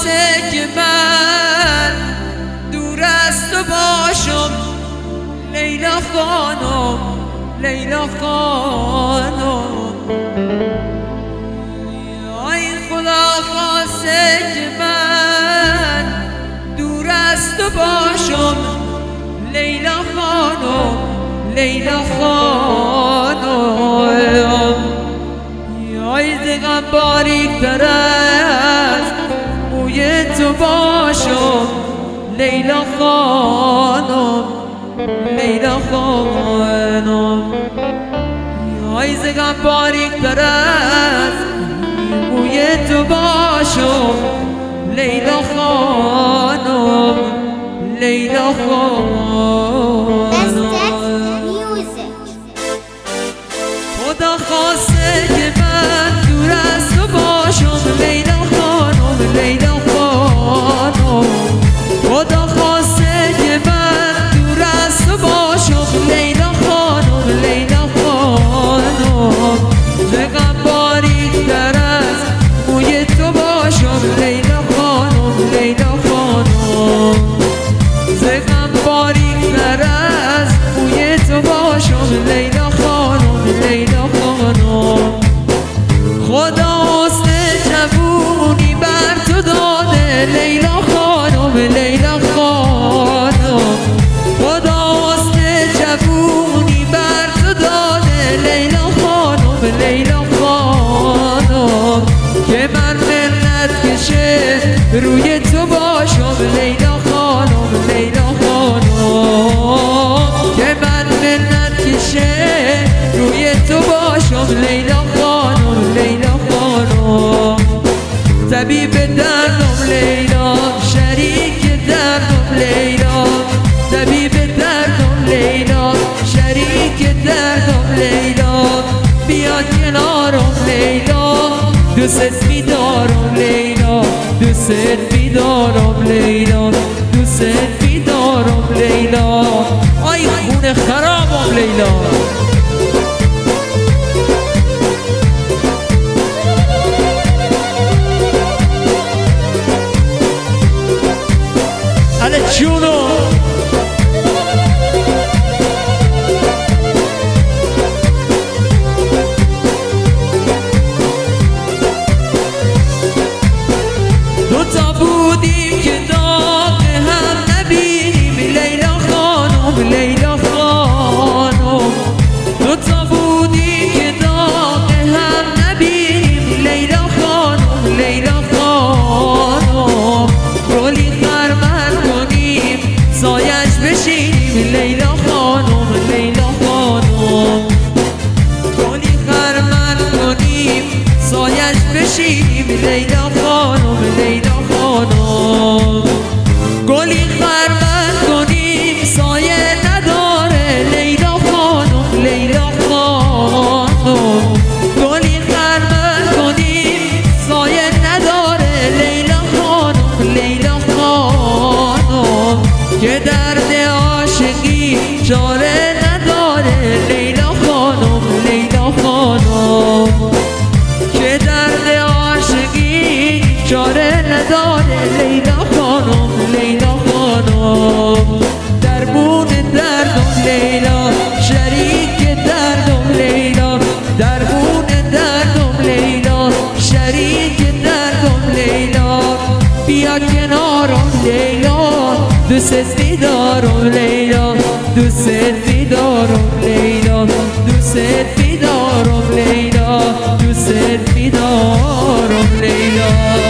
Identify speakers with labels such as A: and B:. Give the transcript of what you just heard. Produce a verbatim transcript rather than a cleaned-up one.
A: خواسته که من دور از تو باشم لیلا خانم، لیلا خانم. ای خدا خواسته که من دور از تو باشم لیلا خانم، لیلا خانم. ای دقم باریک تر از موی تو باشم لیلا خانم، لیلا خانم. ای دقم باریک تر از موی تو باشم لیلا خانم، لیلا خانم. خدا خواسته که من دور از تو باشم لیلا خانم، لیلا خانم. خدا خواسته که من دور از تو باشم لیلا خانم، لیلا خانم. دقم باریک تر از موی تو باشم لیلا خانم، لیلا خانم. دقم باریک تر از موی تو باشم لیلا خانم، لیلا خانم. خدا حسن جوونی بر تو داده لیلا خانم، لیلا خانم. خدا حسن جوونی بر تو داده لیلا خانم، لیلا خانم. که من منت کشه روی تو باشم لیلا خانم، لیلا خانم. که من منت کشه روی تو باشم لیلا خانم، لیلا خانم. طبیب دردم لیلا، شریک دردم لیلا. طبیب دردم لیلا، شریک دردم لیلا. بیا کنارم لیلا، دوست می‌دارم لیلا، دوست می‌دارم لیلا، دوست می‌دارم لیلا. آی خون خرابم لیلا. Ale Juno دو تا بودیم که داغ هم نبینیم لیلا خانم، لیلا خانم. دو تا بودیم که داغ هم نبینیم لیلا خانم، لیلا خانم. گلی خرمن کنیم سایش بشینیم لیلا خانم، لیلا خانم. گلی خرمن کنیم سایش بشینیم لیلا خانم، لیلا خانم. گلی خرمن کنیم سایه نداره لیلا خانم، لیلا خانم. گلی خرمن کنیم سایه نداره لیلا خانم، لیلا خانم. که درد عاشقی چاره نداره لیلا خانم، لیلا خانم. که درد عاشقی چاره نداره لیلا خانم، لیلا خانم. درمون دردم لیلا، شریک دردم لیلا. درمون دردم لیلا، شریک دردم لیلا. بیا کنارم لیلا، دوست می‌دارم لیلا، دوست می‌دارم لیلا، دوست می‌دارم لیلا، دوست می‌دارم لیلا.